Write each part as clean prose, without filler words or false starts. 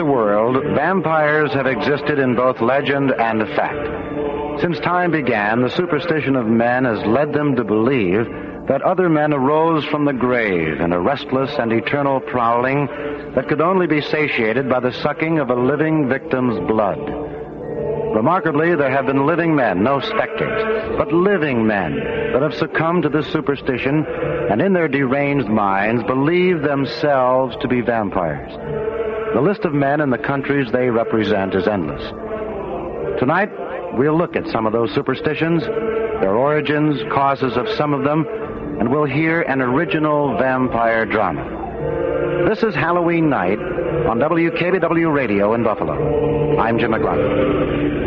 world, vampires have existed in both legend and fact. Since time began, the superstition of men has led them to believe that other men arose from the grave in a restless and eternal prowling that could only be satiated by the sucking of a living victim's blood. Remarkably, there have been living men, no specters, but living men that have succumbed to this superstition and in their deranged minds believe themselves to be vampires. The list of men and the countries they represent is endless. Tonight, we'll look at some of those superstitions, their origins, causes of some of them, and we'll hear an original vampire drama. This is Halloween night on WKBW Radio in Buffalo. I'm Jim McLaughlin.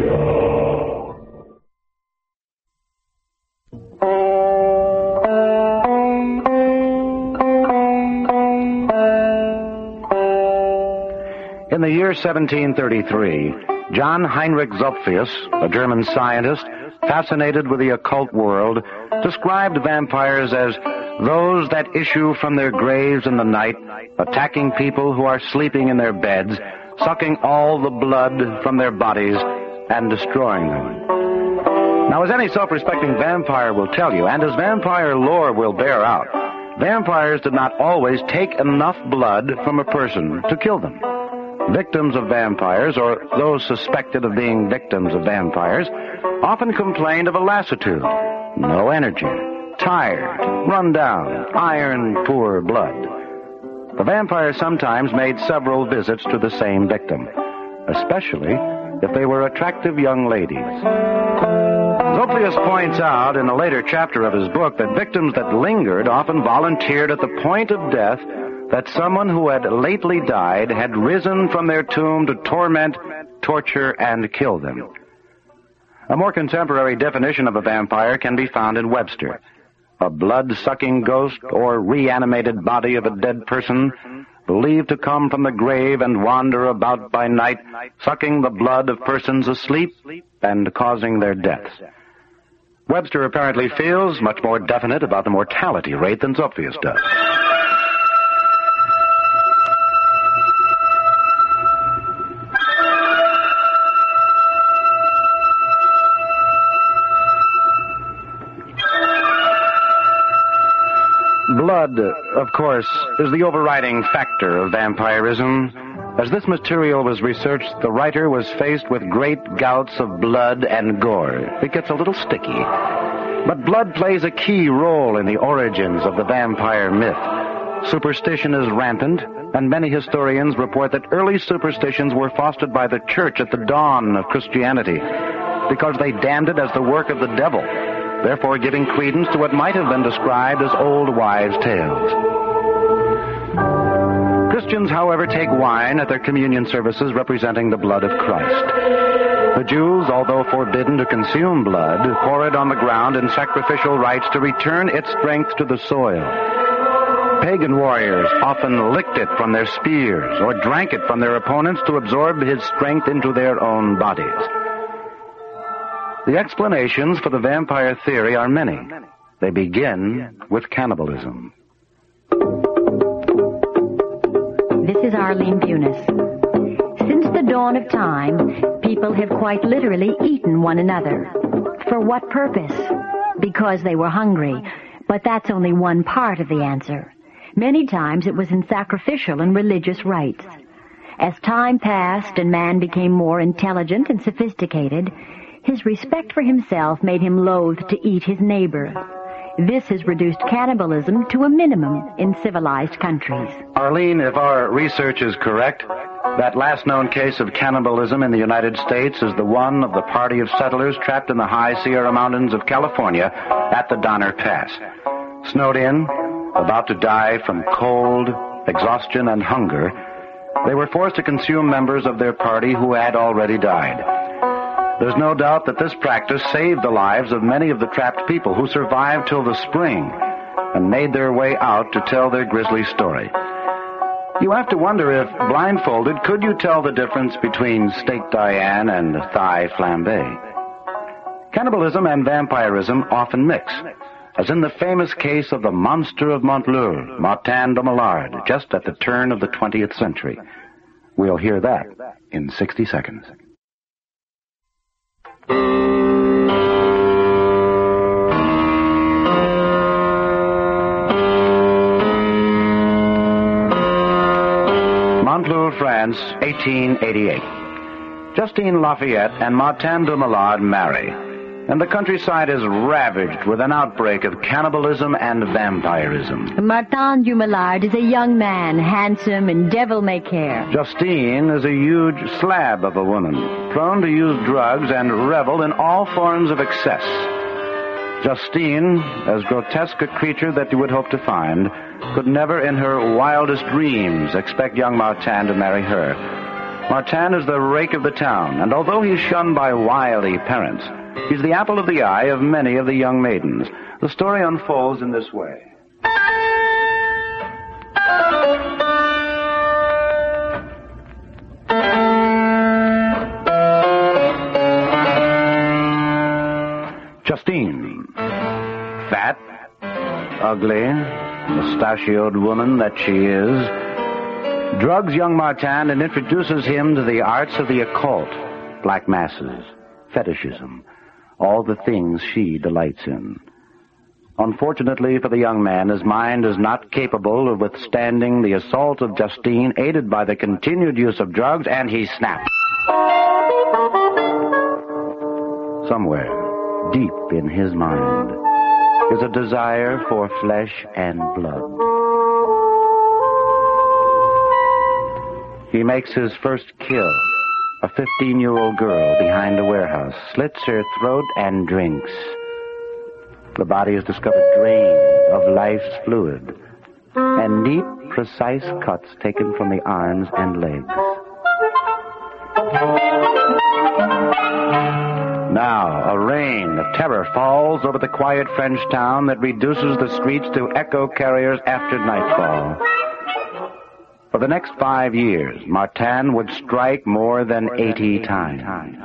In the year 1733, John Heinrich Zopfius, a German scientist fascinated with the occult world, described vampires as those that issue from their graves in the night, attacking people who are sleeping in their beds, sucking all the blood from their bodies, and destroying them. Now, as any self-respecting vampire will tell you, and as vampire lore will bear out, vampires did not always take enough blood from a person to kill them. Victims of vampires, or those suspected of being victims of vampires, often complained of a lassitude, no energy, tired, run down, iron-poor blood. The vampires sometimes made several visits to the same victim, especially if they were attractive young ladies. Zopfius points out in a later chapter of his book that victims that lingered often volunteered at the point of death that someone who had lately died had risen from their tomb to torment, torture, and kill them. A more contemporary definition of a vampire can be found in Webster. A blood-sucking ghost or reanimated body of a dead person believed to come from the grave and wander about by night, sucking the blood of persons asleep and causing their deaths. Webster apparently feels much more definite about the mortality rate than Zopfius does. Blood, of course, is the overriding factor of vampirism. As this material was researched, the writer was faced with great gouts of blood and gore. It gets a little sticky. But blood plays a key role in the origins of the vampire myth. Superstition is rampant, and many historians report that early superstitions were fostered by the church at the dawn of Christianity because they damned it as the work of the devil, therefore giving credence to what might have been described as old wives' tales. Christians, however, take wine at their communion services representing the blood of Christ. The Jews, although forbidden to consume blood, pour it on the ground in sacrificial rites to return its strength to the soil. Pagan warriors often licked it from their spears or drank it from their opponents to absorb his strength into their own bodies. The explanations for the vampire theory are many. They begin with cannibalism. This is Arlene Bunis. Since the dawn of time, people have quite literally eaten one another. For what purpose? Because they were hungry. But that's only one part of the answer. Many times it was in sacrificial and religious rites. As time passed and man became more intelligent and sophisticated, his respect for himself made him loath to eat his neighbor. This has reduced cannibalism to a minimum in civilized countries. Arlene, if our research is correct, that last known case of cannibalism in the United States is the one of the party of settlers trapped in the high Sierra Mountains of California at the Donner Pass. Snowed in, about to die from cold, exhaustion, and hunger, they were forced to consume members of their party who had already died. There's no doubt that this practice saved the lives of many of the trapped people who survived till the spring and made their way out to tell their grisly story. You have to wonder if, blindfolded, could you tell the difference between steak Diane and thigh flambé? Cannibalism and vampirism often mix, as in the famous case of the monster of Montleur, Martin de Millard, just at the turn of the 20th century. We'll hear that in 60 seconds. Montluel, France, 1888. Justine Lafayette and Martin de Millard marry, and the countryside is ravaged with an outbreak of cannibalism and vampirism. Martin du Millard is a young man, handsome and devil-may-care. Justine is a huge slab of a woman, prone to use drugs and revel in all forms of excess. Justine, as grotesque a creature that you would hope to find, could never in her wildest dreams expect young Martin to marry her. Martin is the rake of the town, and although he's shunned by wily parents, he's the apple of the eye of many of the young maidens. The story unfolds in this way. Justine, fat, ugly, mustachioed woman that she is, drugs young Martin and introduces him to the arts of the occult, black masses, fetishism, all the things she delights in. Unfortunately for the young man, his mind is not capable of withstanding the assault of Justine, aided by the continued use of drugs, and he snaps. Somewhere, deep in his mind, is a desire for flesh and blood. He makes his first kill, a 15-year-old girl behind a warehouse, slits her throat and drinks. The body is discovered drained of life's fluid, and neat, precise cuts taken from the arms and legs. Now, a reign of terror falls over the quiet French town that reduces the streets to echo carriers after nightfall. For the next 5 years, Martin would strike more than 80 times.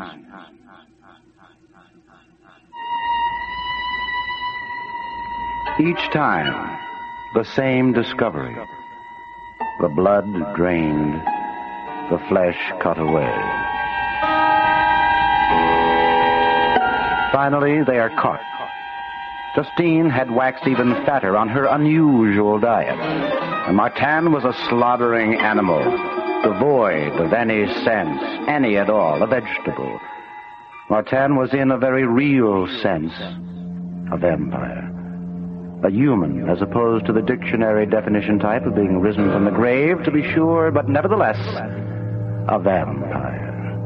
Each time, the same discovery. The blood drained, the flesh cut away. Finally, they are caught. Justine had waxed even fatter on her unusual diet, and Martin was a slaughtering animal, devoid of any sense, any at all, a vegetable. Martin was in a very real sense a vampire. A human, as opposed to the dictionary definition type of being risen from the grave, to be sure, but nevertheless, a vampire.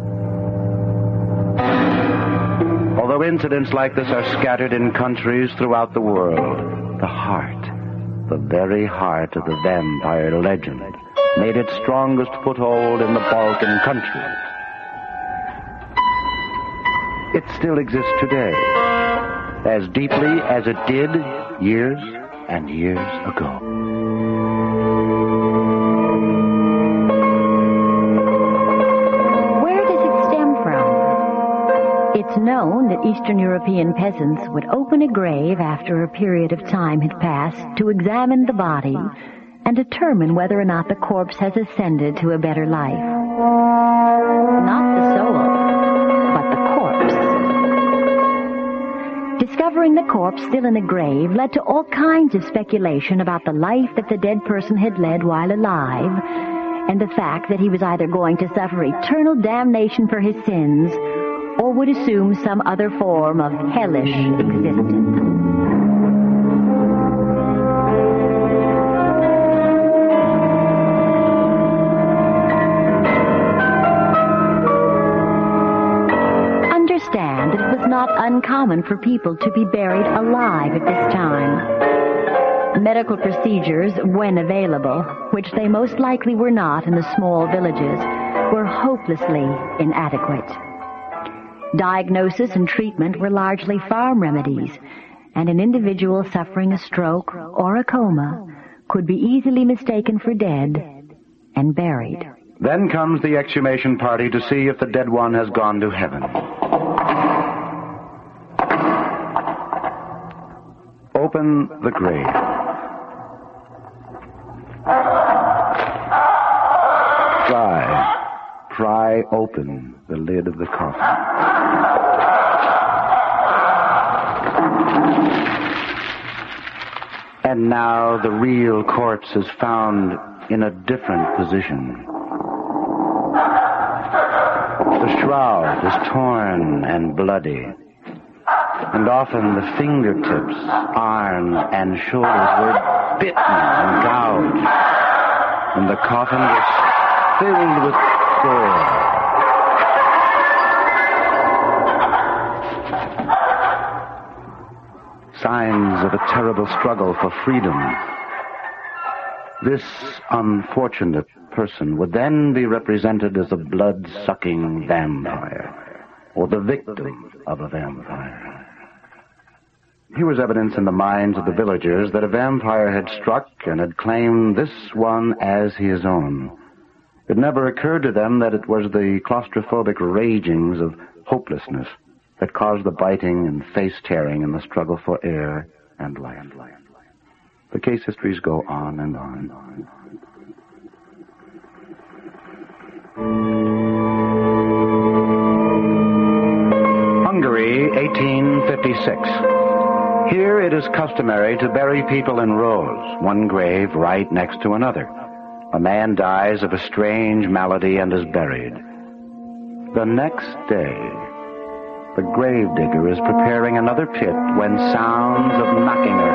Although incidents like this are scattered in countries throughout the world, the heart, the very heart of the vampire legend, made its strongest foothold in the Balkan countries. It still exists today, as deeply as it did years and years ago. Where does it stem from? It's known that Eastern European peasants would open a grave after a period of time had passed to examine the body and determine whether or not the corpse has ascended to a better life. Not the soul, but the corpse. Discovering the corpse still in the grave led to all kinds of speculation about the life that the dead person had led while alive, and the fact that he was either going to suffer eternal damnation for his sins or would assume some other form of hellish existence. Understand that it was not uncommon for people to be buried alive at this time. Medical procedures, when available, which they most likely were not in the small villages, were hopelessly inadequate. Diagnosis and treatment were largely farm remedies, and an individual suffering a stroke or a coma could be easily mistaken for dead and buried. Then comes the exhumation party to see if the dead one has gone to heaven. Open the grave. Try. pry open the lid of the coffin. And now the real corpse is found in a different position. The shroud is torn and bloody, and often the fingertips, arms, and shoulders were bitten and gouged, and the coffin was filled with gore. Signs of a terrible struggle for freedom. This unfortunate person would then be represented as a blood-sucking vampire, or the victim of a vampire. Here was evidence in the minds of the villagers that a vampire had struck and had claimed this one as his own. It never occurred to them that it was the claustrophobic ragings of hopelessness that caused the biting and face-tearing in the struggle for air and life. The case histories go on and on. Hungary, 1856. Here it is customary to bury people in rows, one grave right next to another. A man dies of a strange malady and is buried. The next day, the gravedigger is preparing another pit when sounds of knocking are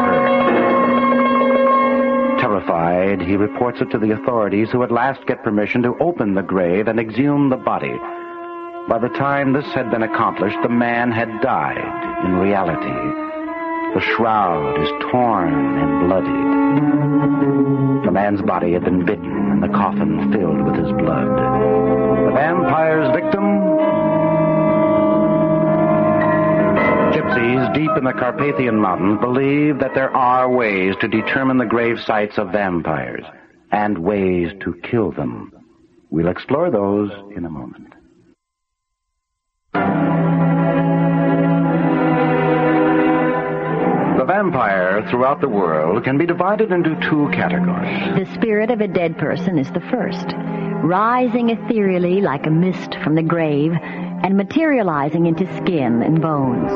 heard. Terrified, he reports it to the authorities, who at last get permission to open the grave and exhume the body. By the time this had been accomplished, the man had died in reality. The shroud is torn and bloodied. The man's body had been bitten and the coffin filled with his blood. The vampire's victim? Gypsies deep in the Carpathian Mountains believe that there are ways to determine the grave sites of vampires and ways to kill them. We'll explore those in a moment. The vampire throughout the world can be divided into two categories. The spirit of a dead person is the first, rising ethereally like a mist from the grave and materializing into skin and bones,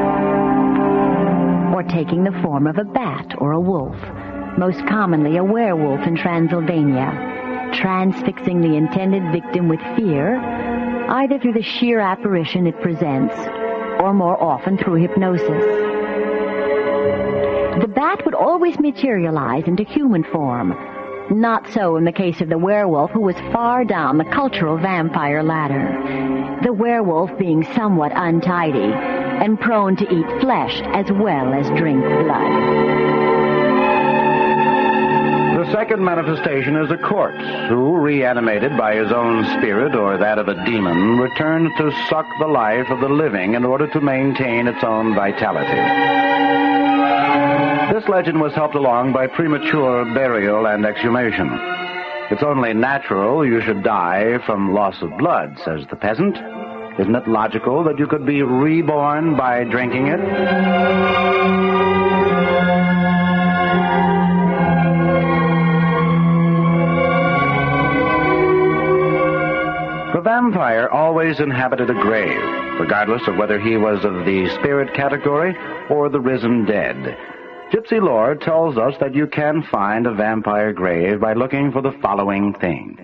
or taking the form of a bat or a wolf, most commonly a werewolf in Transylvania, transfixing the intended victim with fear, either through the sheer apparition it presents or more often through hypnosis. The bat would always materialize into human form. Not so in the case of the werewolf, who was far down the cultural vampire ladder. The werewolf being somewhat untidy and prone to eat flesh as well as drink blood. The second manifestation is a corpse who, reanimated by his own spirit or that of a demon, returns to suck the life of the living in order to maintain its own vitality. This legend was helped along by premature burial and exhumation. It's only natural you should die from loss of blood, says the peasant. Isn't it logical that you could be reborn by drinking it? The vampire always inhabited a grave, regardless of whether he was of the spirit category or the risen dead. Gypsy lore tells us that you can find a vampire grave by looking for the following things.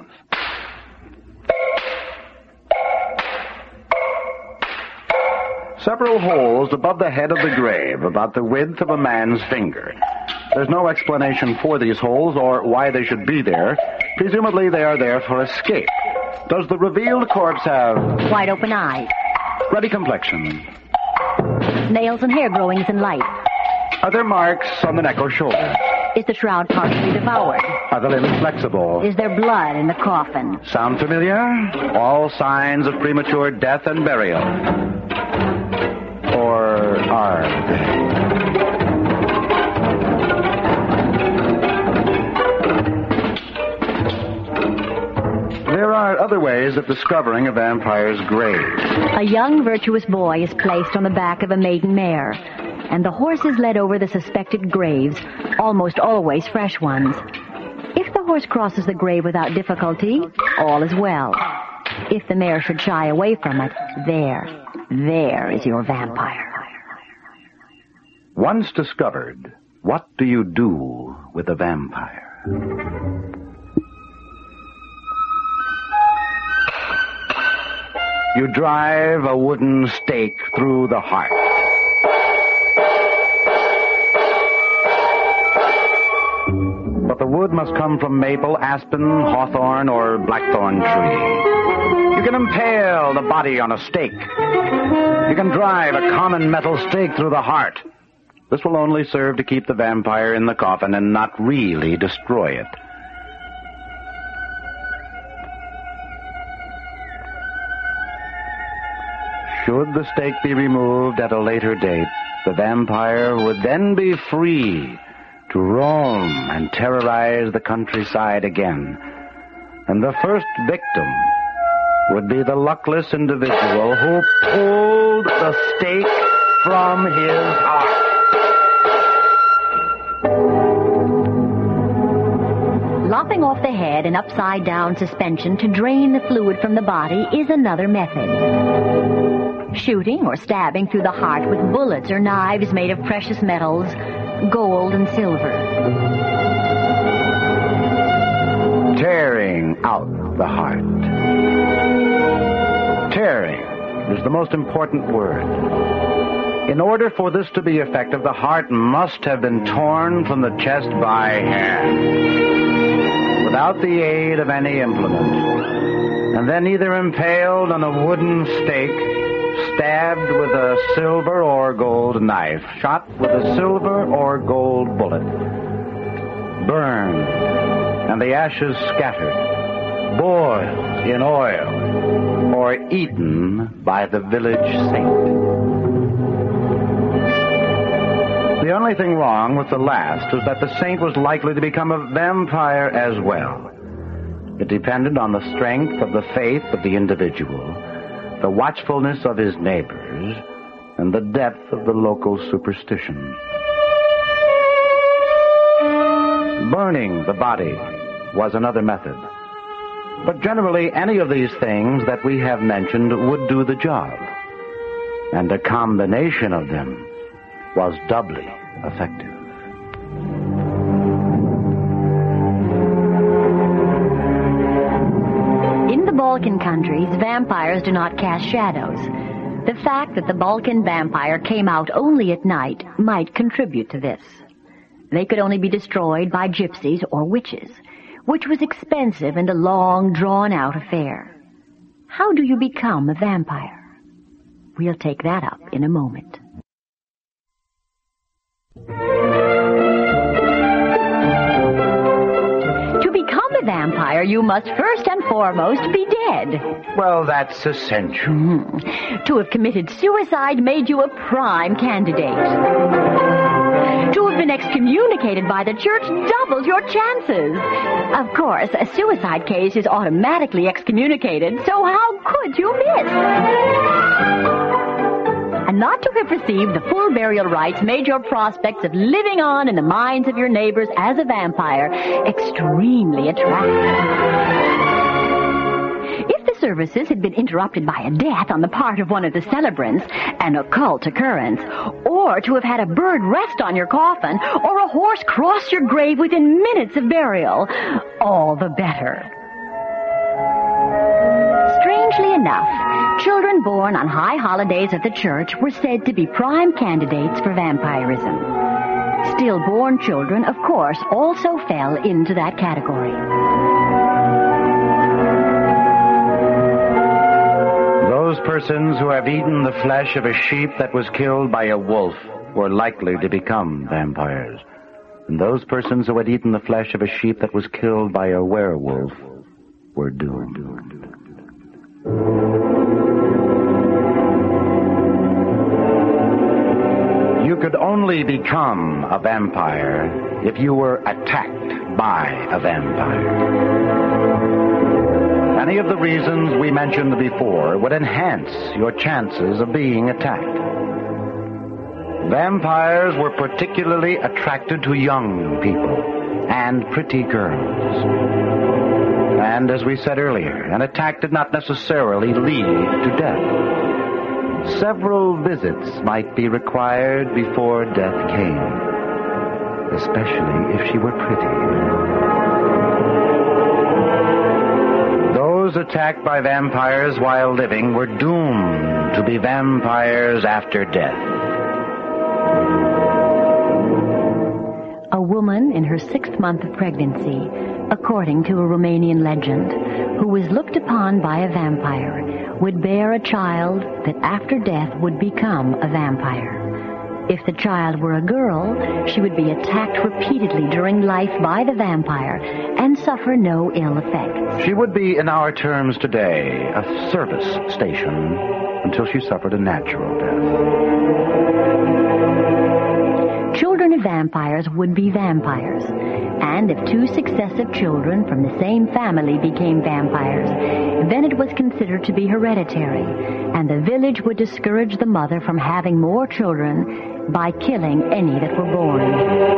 Several holes above the head of the grave, about the width of a man's finger. There's no explanation for these holes or why they should be there. Presumably they are there for escape. Does the revealed corpse have wide open eyes, ruddy complexion, nails and hair growings in light? Are there marks on the neck or shoulder? Is the shroud partially devoured? Are the limbs flexible? Is there blood in the coffin? Sound familiar? All signs of premature death and burial. Or are they? There are other ways of discovering a vampire's grave. A young, virtuous boy is placed on the back of a maiden mare, and the horse is led over the suspected graves, almost always fresh ones. If the horse crosses the grave without difficulty, all is well. If the mare should shy away from it, there is your vampire. Once discovered, what do you do with a vampire? You drive a wooden stake through the heart. But the wood must come from maple, aspen, hawthorn, or blackthorn tree. You can impale the body on a stake. You can drive a common metal stake through the heart. This will only serve to keep the vampire in the coffin and not really destroy it. Should the stake be removed at a later date, the vampire would then be free to roam and terrorize the countryside again. And the first victim would be the luckless individual who pulled the stake from his heart. Lopping off the head in upside-down suspension to drain the fluid from the body is another method. Shooting or stabbing through the heart with bullets or knives made of precious metals, gold and silver. Tearing out the heart. Tearing is the most important word. In order for this to be effective, the heart must have been torn from the chest by hand, without the aid of any implement, and then either impaled on a wooden stake, stabbed with a silver or gold knife, shot with a silver or gold bullet, burned, and the ashes scattered, boiled in oil, or eaten by the village saint. The only thing wrong with the last was that the saint was likely to become a vampire as well. It depended on the strength of the faith of the individual, the watchfulness of his neighbors, and the depth of the local superstition. Burning the body was another method. But generally, any of these things that we have mentioned would do the job. And a combination of them was doubly effective. In the Balkan countries, vampires do not cast shadows. The fact that the Balkan vampire came out only at night might contribute to this. They could only be destroyed by gypsies or witches, which was expensive and a long, drawn-out affair. How do you become a vampire? We'll take that up in a moment. To become a vampire, you must first and foremost be dead. Well, that's essential. To have committed suicide made you a prime candidate. To have been excommunicated by the church doubles your chances. Of course, a suicide case is automatically excommunicated, so how could you miss? And not to have received the full burial rites made your prospects of living on in the minds of your neighbors as a vampire extremely attractive. If the services had been interrupted by a death on the part of one of the celebrants, an occult occurrence, or to have had a bird rest on your coffin, or a horse cross your grave within minutes of burial, all the better. Strangely enough, children born on high holidays at the church were said to be prime candidates for vampirism. Stillborn children, of course, also fell into that category. Those persons who have eaten the flesh of a sheep that was killed by a wolf were likely to become vampires. And those persons who had eaten the flesh of a sheep that was killed by a werewolf were doomed. You could only become a vampire if you were attacked by a vampire. Any of the reasons we mentioned before would enhance your chances of being attacked. Vampires were particularly attracted to young people and pretty girls. And as we said earlier, an attack did not necessarily lead to death. Several visits might be required before death came, especially if she were pretty. Those attacked by vampires while living were doomed to be vampires after death. A woman in her 6th month of pregnancy, according to a Romanian legend, who was looked upon by a vampire, would bear a child that after death would become a vampire. If the child were a girl, she would be attacked repeatedly during life by the vampire and suffer no ill effects. She would be, in our terms today, a service station until she suffered a natural death. Children of vampires would be vampires, and if 2 successive children from the same family became vampires, then it was considered to be hereditary, and the village would discourage the mother from having more children by killing any that were born.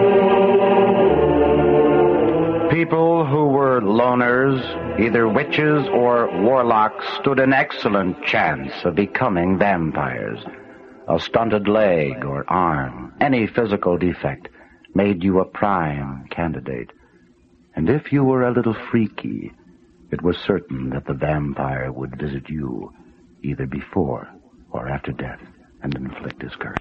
People who were loners, either witches or warlocks, stood an excellent chance of becoming vampires. A stunted leg or arm, any physical defect, made you a prime candidate. And if you were a little freaky, it was certain that the vampire would visit you either before or after death and inflict his curse.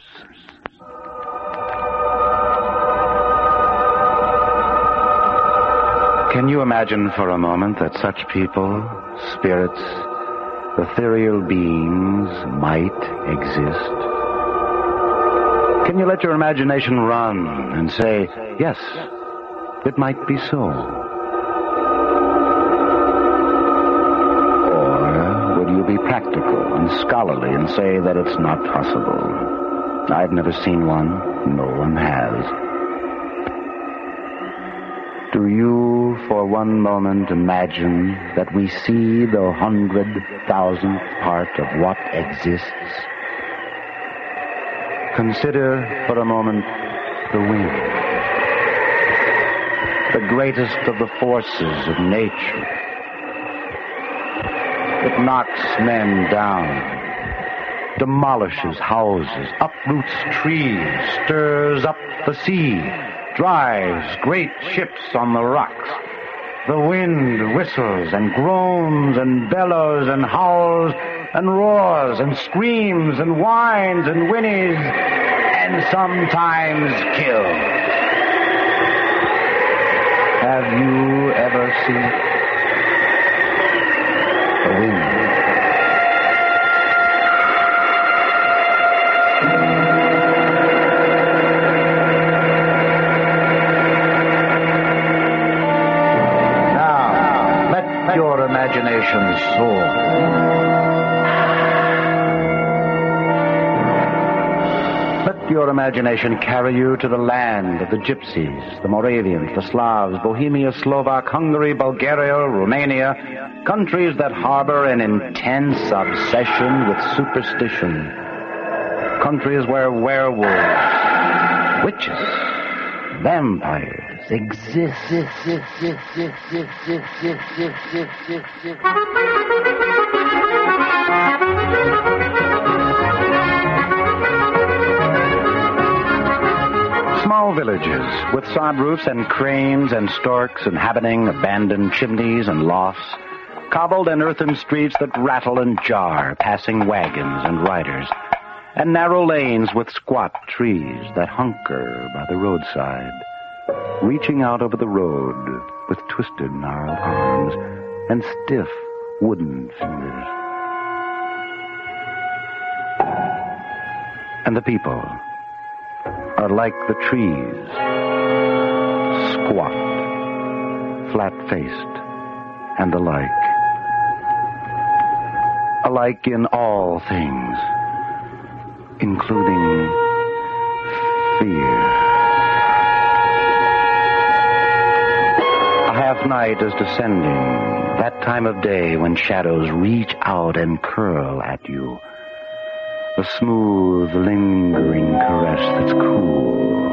Can you imagine for a moment that such people, spirits, ethereal beings, might exist? Can you let your imagination run and say, yes, it might be so? Or would you be practical and scholarly and say that it's not possible? I've never seen one. No one has. Do you for one moment imagine that we see the 100,000th part of what exists? Consider for a moment the wind, the greatest of the forces of nature. It knocks men down, demolishes houses, uproots trees, stirs up the sea, drives great ships on the rocks. The wind whistles and groans and bellows and howls and roars and screams and whines and whinnies and sometimes kills. Have you ever seen the wind? Now, let your imagination soar. Your imagination carry you to the land of the Gypsies, the Moravians, the Slavs, Bohemia, Slovak, Hungary, Bulgaria, Romania, countries that harbor an intense obsession with superstition, countries where werewolves, witches, vampires exist. Small villages with sod roofs and cranes and storks inhabiting abandoned chimneys and lofts, cobbled and earthen streets that rattle and jar, passing wagons and riders, and narrow lanes with squat trees that hunker by the roadside, reaching out over the road with twisted, gnarled arms and stiff wooden fingers. And the people are like the trees, squat, flat-faced, and alike. Alike in all things, including fear. A half-night is descending, that time of day when shadows reach out and curl at you. A smooth, lingering caress that's cool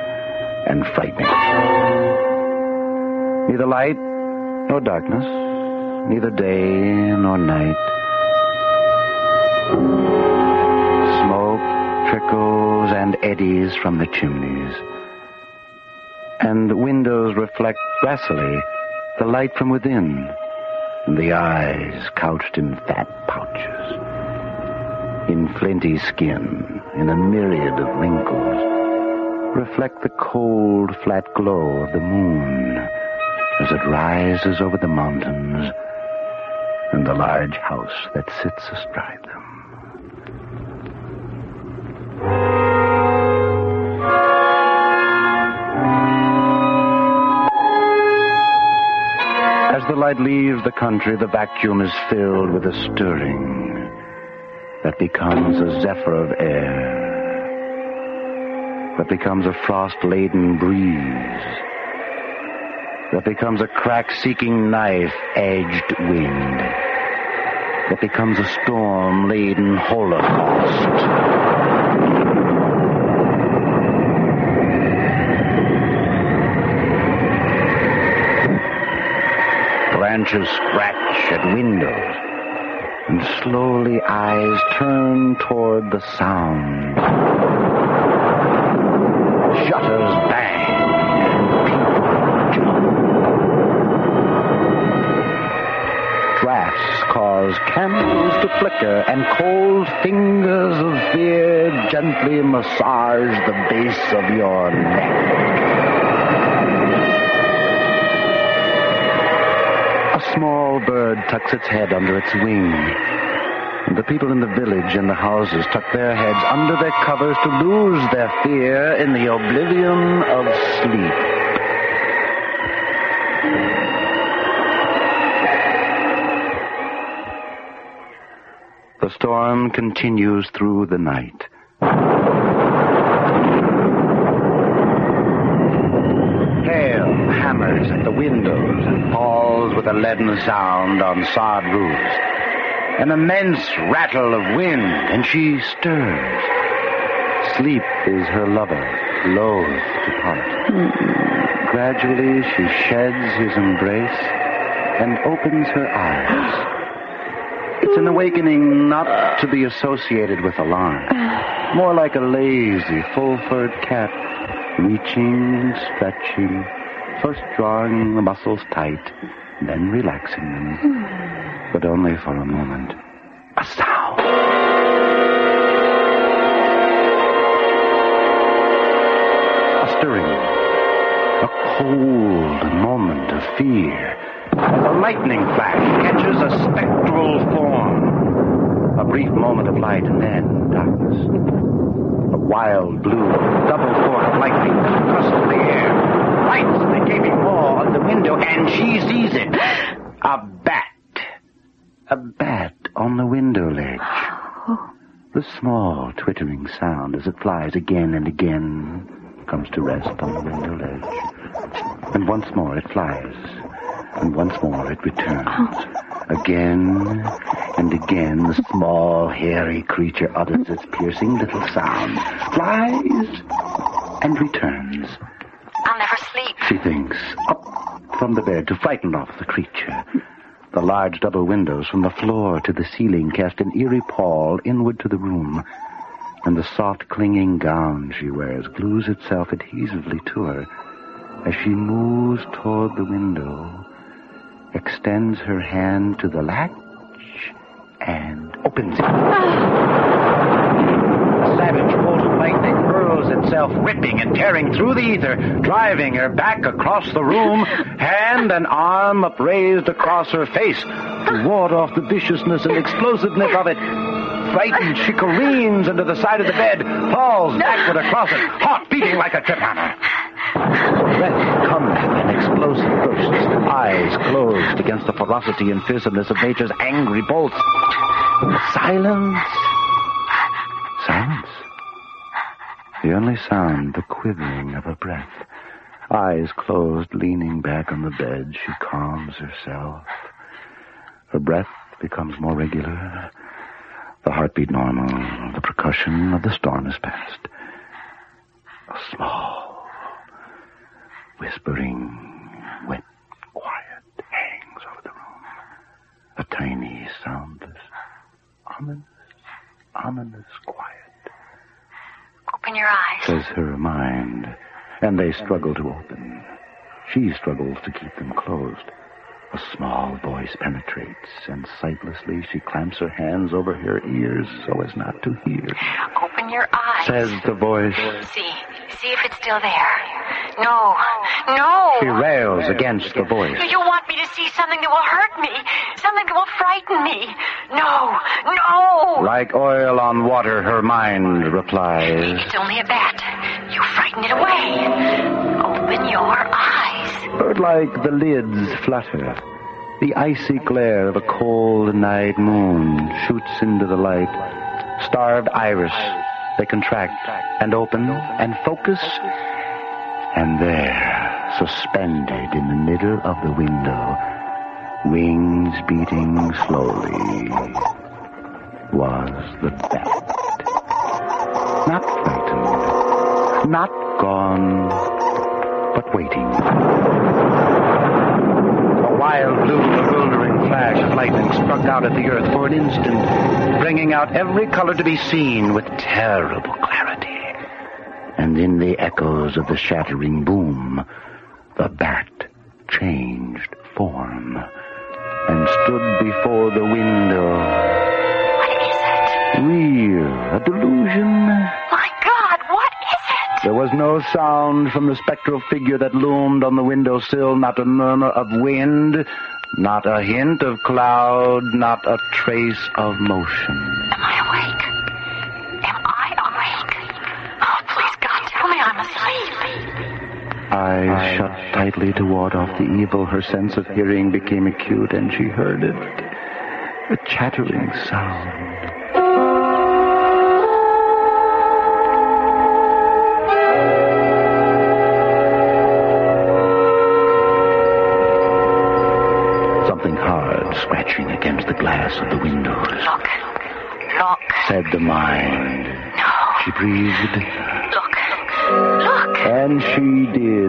and frightening. Neither light nor darkness, neither day nor night. Smoke trickles and eddies from the chimneys, and the windows reflect glassily the light from within, and the eyes couched in fat pouches, in flinty skin, in a myriad of wrinkles, reflect the cold, flat glow of the moon as it rises over the mountains and the large house that sits astride them. As the light leaves the country, the vacuum is filled with a stirring that becomes a zephyr of air, that becomes a frost-laden breeze, that becomes a crack-seeking knife-edged wind, that becomes a storm-laden holocaust. Branches scratch at windows, and slowly eyes turn toward the sound. Shutters bang, and people jump. Drafts cause candles to flicker, and cold fingers of fear gently massage the base of your neck. A small bird tucks its head under its wing. And the people in the village and the houses tuck their heads under their covers to lose their fear in the oblivion of sleep. The storm continues through the night. Hail hammers at the windows and falls with a leaden sound on sod roofs. An immense rattle of wind, and she stirs. Sleep is her lover, loath to part. Gradually she sheds his embrace and opens her eyes. It's an awakening not to be associated with alarm. More like a lazy, full-furred cat, reaching and stretching, first drawing the muscles tight, then relaxing them, but only for a moment. A sound. A stirring. A cold moment of fear. As a lightning flash catches a spectral form. A brief moment of light and then darkness. A wild blue, double-forked lightning crosses the air. Lights the gaping hole on the window, and she sees it. A bat. A bat on the window ledge. The small twittering sound as it flies again and again comes to rest on the window ledge. And once more it flies. And once more it returns. Again and again the small, hairy creature utters its piercing little sound, flies, and returns. I'll never sleep, she thinks, up from the bed to frighten off the creature. The large double windows from the floor to the ceiling cast an eerie pall inward to the room, and the soft, clinging gown she wears glues itself adhesively to her as she moves toward the window, extends her hand to the latch, and opens it. A savage bolt of lightning hurls itself, ripping and tearing through the ether, driving her back across the room, hand and arm upraised across her face to ward off the viciousness and explosiveness of it. Frightened, she careens into the side of the bed, falls backward across it, heart beating like a trip hammer. Breath comes in explosive bursts, eyes closed against the ferocity and fearsomeness of nature's angry bolts. Silence. Silence. The only sound, the quivering of her breath. Eyes closed, leaning back on the bed, she calms herself. Her breath becomes more regular. The heartbeat normal. The percussion of the storm is past. A small, whispering, wet quiet hangs over the room. tiny, soundless, ominous quiet. Open your eyes, says her mind, and they struggle to open. She struggles to keep them closed. A small voice penetrates, and sightlessly she clamps her hands over her ears so as not to hear. Open your eyes, says the voice. See if it's still there. No. She rails against the voice. You want me to see something that will hurt me, something that will frighten me. No. Like oil on water, her mind replies. It's only a bat. You frightened it away. Open your eyes. Bird-like, the lids flutter. The icy glare of a cold night moon shoots into the light. Starved iris, they contract and open and focus. And there, suspended in the middle of the window, wings beating slowly, was the bat. Not frightened, not gone, but waiting. A wild blue, bewildering flash of lightning struck out at the earth for an instant, bringing out every color to be seen with terrible clarity. And in the echoes of the shattering boom, the bat changed form and stood before the window. What is it? Real, a delusion. My God, what is it? There was no sound from the spectral figure that loomed on the windowsill, not a murmur of wind, not a hint of cloud, not a trace of motion. Am I awake? Oh, please, God, tell me I'm asleep. Eyes shut tightly to ward off the evil, her sense of hearing became acute, and she heard it. A chattering sound. Something hard scratching against the glass of the windows. Look, said the mind. No. She breathed. Look. And she did.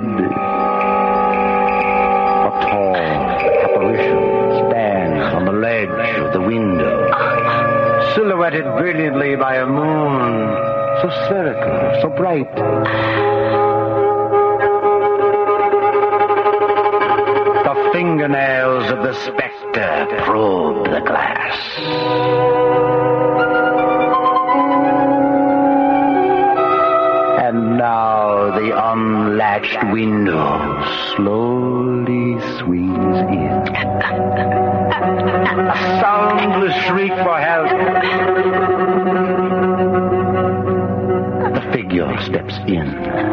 A tall apparition stands on the ledge of the window, silhouetted brilliantly by a moon, so spherical, so bright. The fingernails of the spectre probe the glass. And now the unlatched window slowly swings in. A soundless shriek for help. The figure steps in.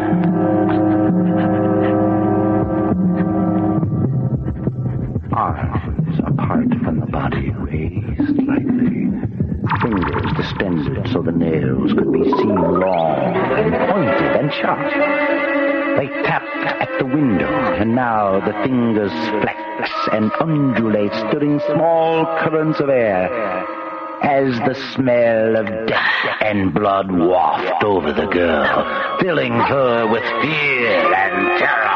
Arms apart from the body, raised slightly. Fingers distended so the nails could be seen long, pointed and sharp. They tapped at the window, and now the fingers flex and undulate, stirring small currents of air, as the smell of death and blood waft over the girl, filling her with fear and terror.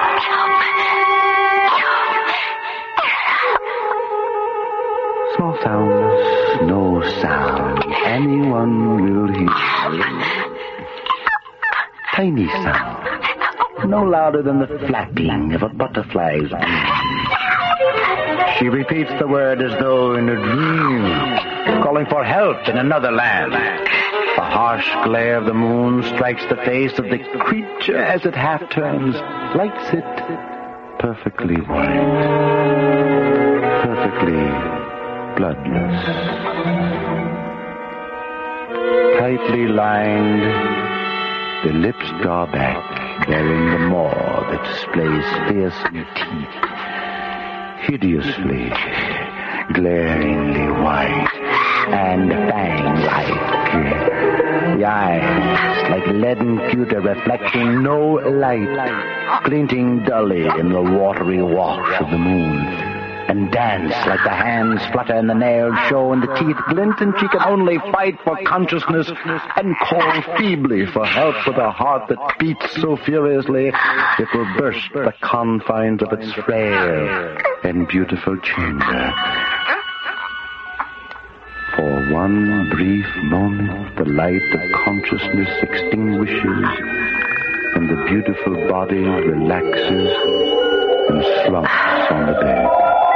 Small sounds, no sound anyone will hear. Tiny sound, no louder than the flapping of a butterfly's wing. She repeats the word as though in a dream, calling for help in another land. The harsh glare of the moon strikes the face of the creature as it half turns, lights it perfectly white, perfectly bloodless. Tightly lined, the lips draw back, bearing the maw that displays fearsome teeth, hideously, glaringly white, and fang-like. The eyes, like leaden pewter, reflecting no light, glinting dully in the watery wash of the moon. And dance like the hands flutter and the nails show and the teeth glint, and she can only fight for consciousness and call feebly for help with a heart that beats so furiously it will burst the confines of its frail and beautiful chamber. For one brief moment, the light of consciousness extinguishes, and the beautiful body relaxes and slumps on the bed.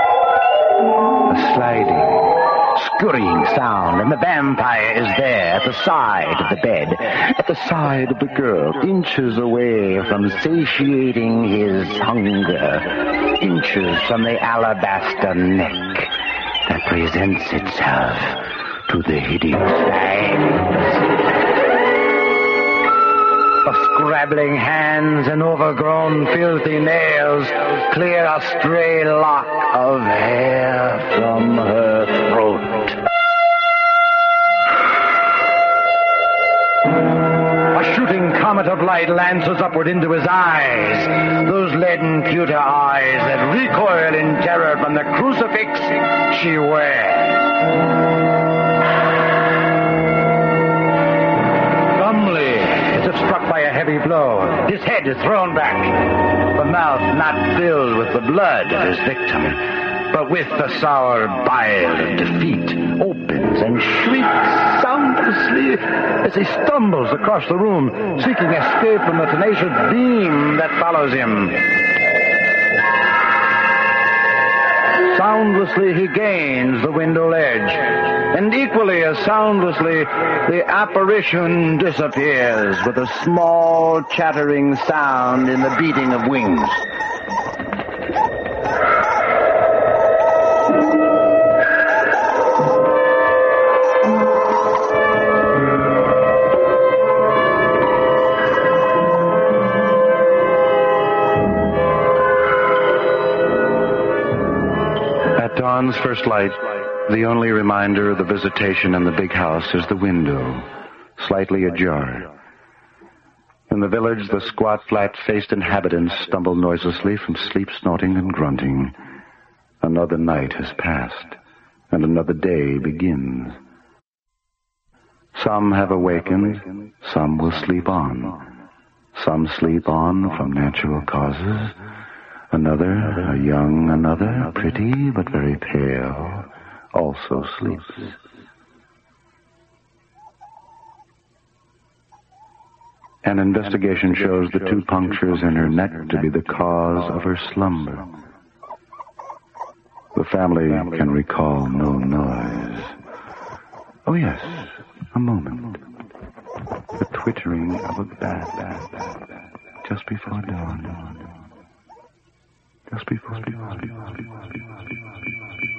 A sliding, scurrying sound, and the vampire is there at the side of the bed, at the side of the girl, inches away from satiating his hunger, inches from the alabaster neck that presents itself to the hideous fangs. The scrabbling hands and overgrown filthy nails clear a stray lock of hair from her throat. A shooting comet of light lances upward into his eyes, those leaden pewter eyes that recoil in terror from the crucifix she wears. Struck by a heavy blow, his head is thrown back, the mouth not filled with the blood of his victim, but with the sour bile of defeat, opens and shrieks soundlessly as he stumbles across the room, seeking escape from the tenacious beam that follows him. Soundlessly he gains the window ledge, and equally as soundlessly the apparition disappears with a small chattering sound in the beating of wings. At dawn's first light, the only reminder of the visitation in the big house is the window, slightly ajar. In the village, the squat, flat-faced inhabitants stumble noiselessly from sleep, snorting and grunting. Another night has passed, and another day begins. Some have awakened, some will sleep on. Some sleep on from natural causes. Another, a young another, pretty but very pale, also sleeps. An investigation shows the 2 punctures in her neck to be the cause of her slumber. The family can recall no noise. Oh yes, a moment. The twittering of a bat just before dawn. Just before dawn.